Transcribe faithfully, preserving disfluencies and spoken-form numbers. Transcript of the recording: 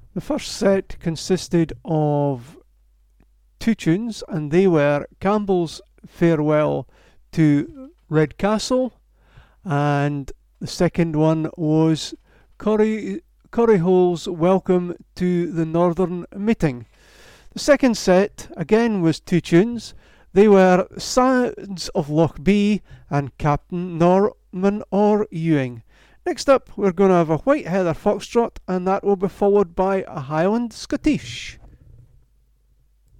The first set consisted of two tunes, and they were Campbell's Farewell to Redcastle, and the second one was Corrie, Corriehole's Welcome to the Northern Meeting. The second set, again, was two tunes. They were Sands of Lochbee and Captain Norman or Ewing. Next up, we're going to have a White Heather Foxtrot, and that will be followed by a Highland Scottish.